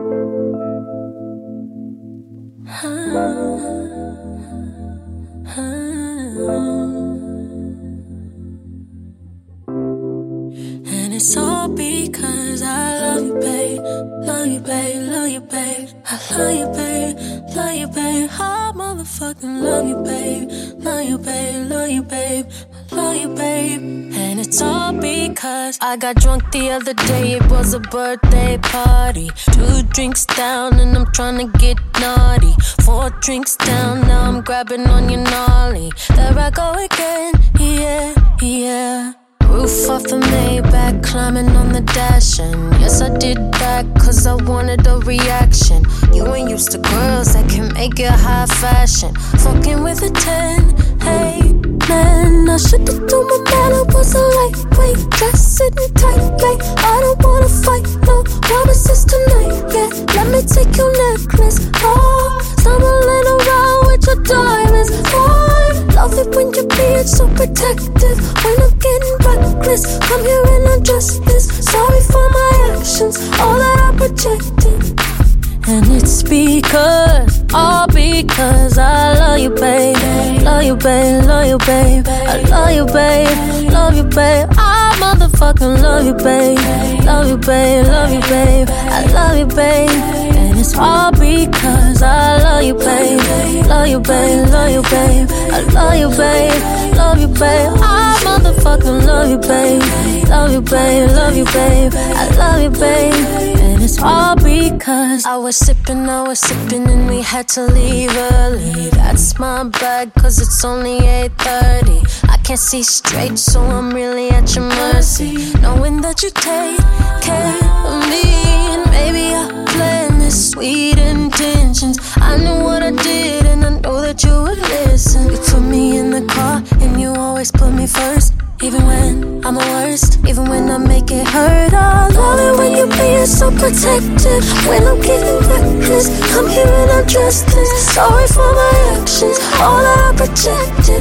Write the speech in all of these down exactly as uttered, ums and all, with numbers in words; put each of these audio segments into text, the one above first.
And it's all because I love you, babe. Love you, babe, love you, babe. I love you, babe, love you, babe. I motherfucking love you, babe. Love you, babe, love you, babe. I love you, babe. And it's all because I got drunk the other day. It was a birthday party. Two drinks down and I'm tryna get naughty. Four drinks down, now I'm grabbing on your nolly. There I go again, yeah, yeah. Roof off the Maybach, climbing on the dash. And yes, I did that cause I wanted a reaction. You ain't used to girls that can make it high fashion. Fucking with a ten, hey man, I should've told my man I was a lightweight, dress sitting tight, like I don't wanna fight, no promises tonight, yeah. Let me take your necklace, oh, stumbling around with your diamonds, oh. Love it when you're being so protective, when I'm getting reckless, come here and undress this. Sorry for my actions, all that I projected. And it's because, all because I love you, babe. Love you, babe, love you, babe. I love you, babe, love you, babe. I motherfucking love you, babe. Love you, babe, love you, babe. I love you, babe. And it's all because I love you, babe. Love you, babe, love you, babe. I love you, babe, love you, babe. I motherfucking love you, babe. Love you, babe, love you, babe. I love you, babe. And it's all because I was sipping, I was sipping, and we had to leave early. That's my bad, cause it's only eight thirty. I can't see straight, so I'm really at your mercy. Knowing that you take care of me, and maybe I planned this sweet intentions. I knew what I did, and I know that you would listen. You put me in the car, and you always put me first. Even when I'm the worst, even when I make it hurt. I love it when you're being so protective, when I'm getting reckless, come here and undress this. Sorry for my actions, all that I projected.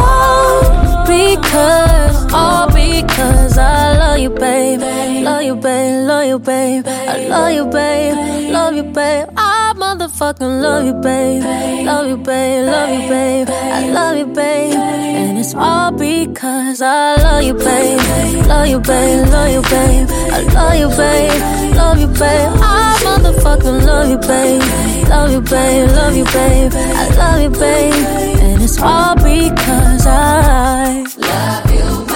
All because, all because I love you, babe. Love you, babe, love you, babe. I love you, babe, love you, babe. I motherfucking love you, babe. Love you, babe, love you, babe. I love you, babe. And it's all because I love you, babe. Love you, babe, love you, babe. I love you, babe, love you, babe. I motherfucking love you, babe. Love you, babe, love you, babe. I love you, babe. And it's all because I love you, babe.